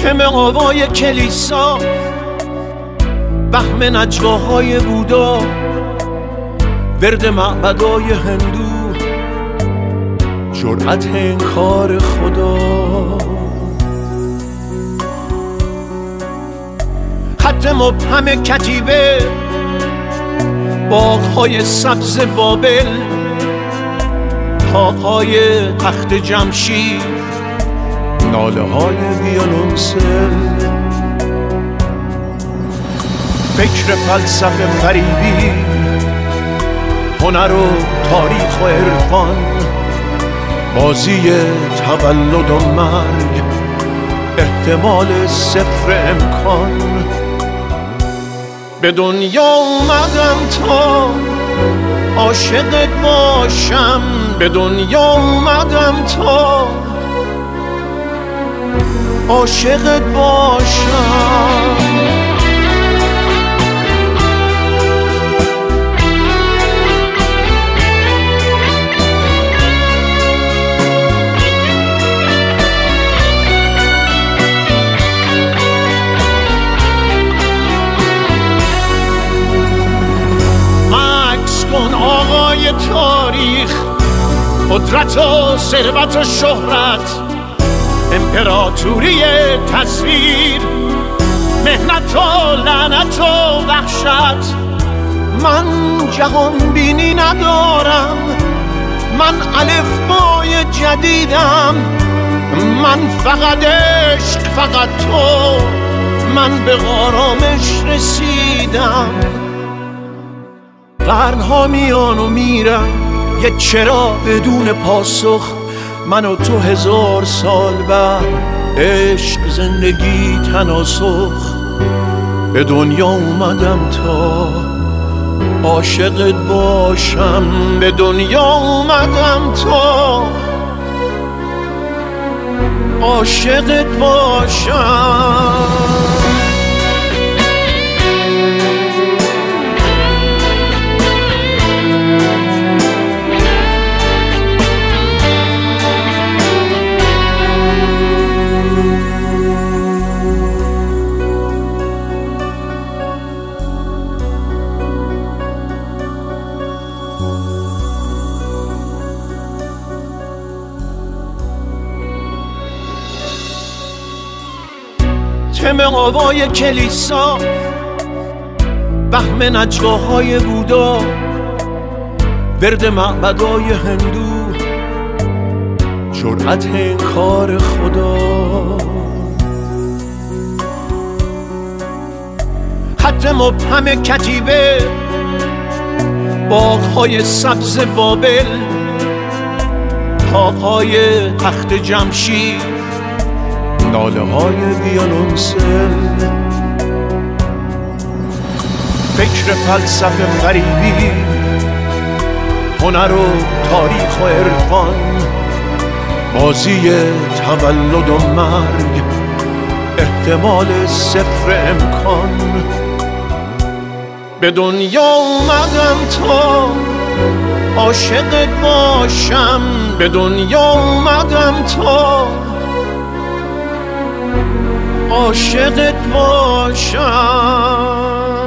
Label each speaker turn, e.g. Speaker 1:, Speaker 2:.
Speaker 1: تم آوای کلیسا، بهم نجواهای بودا، ورد معبدای هندو، جرأت انکار خدا، خط مبهم کتیبه، باغ‌های سبز بابل، طاق‌های تخت جمشید، ناله‌های ویولنسل، فکر فلسفه فریبی، هنر و تاریخ و عرفان، بازی تولد و مرگ، احتمال صفر امکان. به دنیا اومدم تا عاشقت باشم، به دنیا اومدم تا عاشقت باشم. آقای تاریخ، قدرت و ثروت و شهرت، امپراتوری تصویر، مهنت و لعنت و وحشت. من جهان بینی ندارم، من الفبای جدیدم، من فقط عشق، فقط تو، من به آرامش رسیدم. قرنها میان و میرن، یه چرا بدون پاسخ، من و تو 1000 سال بعد، عشق، زندگی، تناسخ. به دنیا اومدم تا عاشقت باشم، به دنیا اومدم تا عاشقت باشم. تم آوای کلیسا، بهم نجواهای بودا، ورد معبدای هندو، جرأت انکار خدا، خط مبهم کتیبه، باغ‌های سبز بابل، طاق‌های تخت جمشید، ناله‌های ویولنسل، فکر فلسفه فریبی، هنر و تاریخ و عرفان، بازی تولد و مرگ، احتمال صفر امکان. به دنیا اومدم تا عاشقت باشم، به دنیا اومدم تا عاشقت باشم.